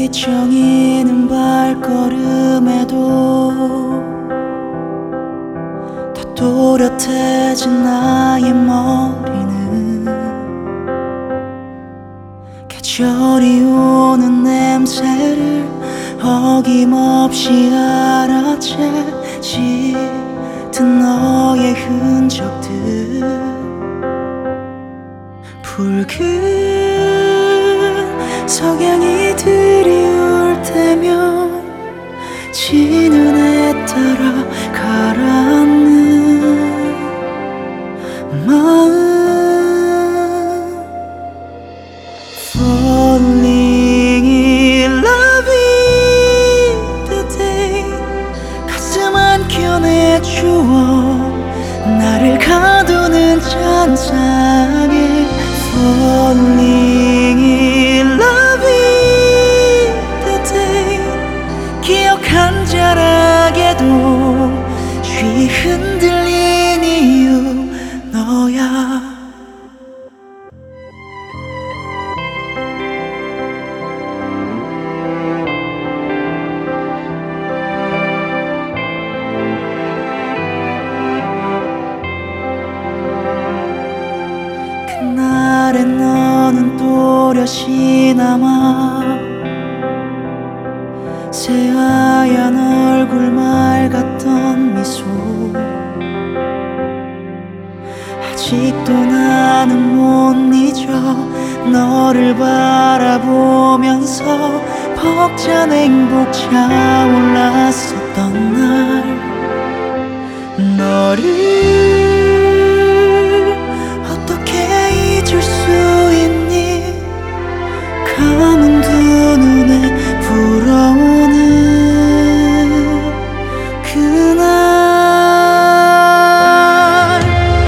뒤척이는 발걸음에도 더 또렷해진 나의 머리는 계절이 오는 냄새를 어김없이 알아채 짙은 너의 흔적들 붉은 석양이 들이올 때면 지는 해 따라 가라앉는 마음 Falling in love with the day 가슴 안겨 내 추억 나를 가두는 잔상에 Falling in love with the day 기억 한 자락에도 쉬 흔들린 이유 너야 그날의 너는 또렷이 남아 새하얀 얼굴 맑았던 미소 아직도 나는 못 잊어 너를 바라보면서 벅찬 행복 차올랐었던 날 너를 어떻게 잊을 수 있니 감은 두 눈에 불어오는 그날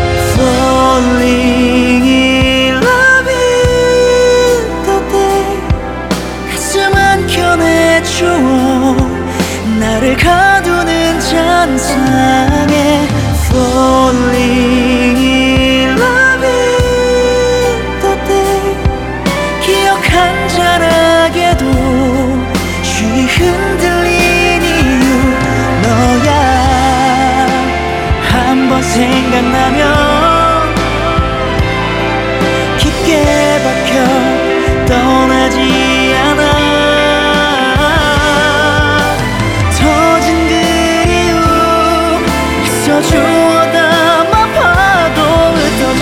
Falling in love in the day 가슴 안겨 내 추억 나를 가두는 잔상에 Falling in love in the day 기억 한 자락에도 쉬 흔들린 이유 너야 한 번 생각나면 깊게 박혀 떠나지 않아 터진 그리움 있어줘 담아 봐도 흩어져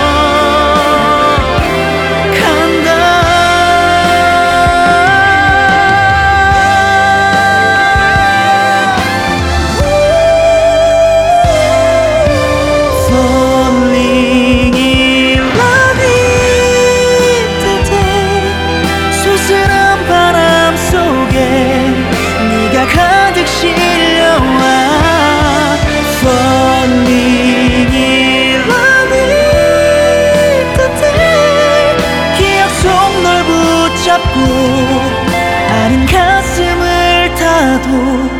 Falling in love with the day 소스런 바람 속에 네가 가득 실려와 Falling in love with the day 기억 속 널 붙잡고 아린 가슴을 타도